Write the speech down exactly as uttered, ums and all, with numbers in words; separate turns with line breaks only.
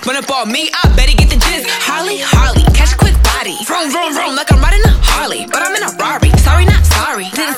Run up on me, I better get the jizz. Harley, Harley, catch a quick body. Vroom, vroom, vroom, like I'm riding a Harley. But I